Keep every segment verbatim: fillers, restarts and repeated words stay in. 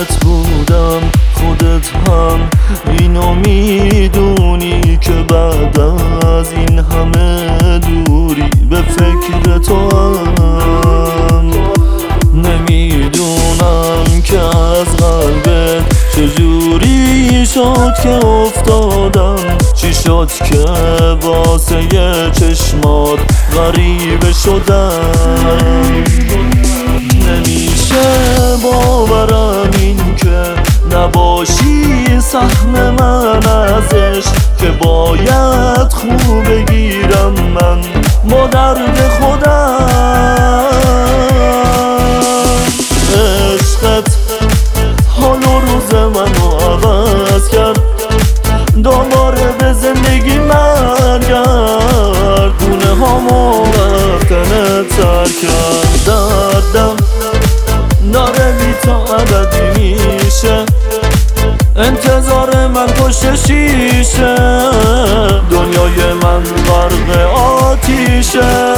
عشقت بودم، خودت هم اینو میدونی که بعد از این همه دوری به فکر تو هم. نمیدونم که از قلبت چجوری شد که افتادم، چی شد که واسه چشمات غریبه شدم. نمیشه باورم این که نباشی سهم من ازش، که باید خوب بگیرم من با درد خودم. عشقت حال و روز منو عوض کرد، دوباره به زندگی من گرد، دونه هامو رفتنت سر کرد. دردم داره بی تا ابدی میشه، انتظار من پشت شیشه، دنیای من غرق آتیشه.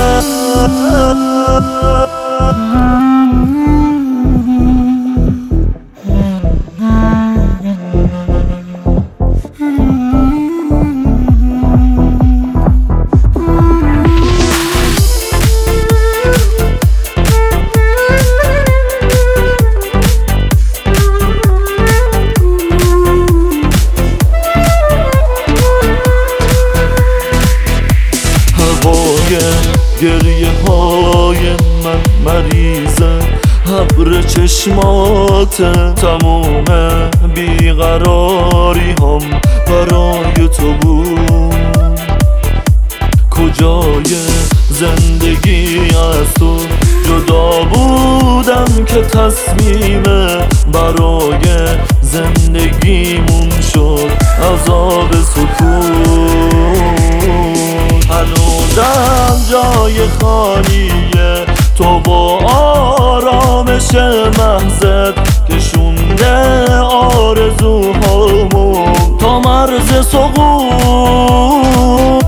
گریه های من مریضه، ابر چشمات تموم بیقراری هم برای تو بود. کجای زندگی از تو جدا بودم که تصمیم برای زندگیمون شد عذاب سکوت. هنوزم جای خالیه تو با آرامش محضت، کشونده آرزوهامو تا مرز سقوط.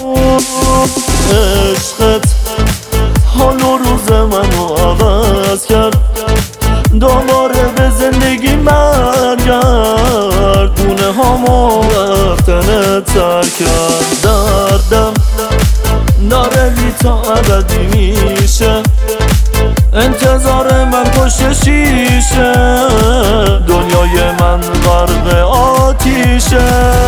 عشقت حال و روز منو عوض کرد، دوباره به زندگی من گرد، دونه هامو رفتنت سر کرد. دردم داره بی تا ابدی میشه، انتظار من پشت شیشه، دنیای من غرق آتیشه.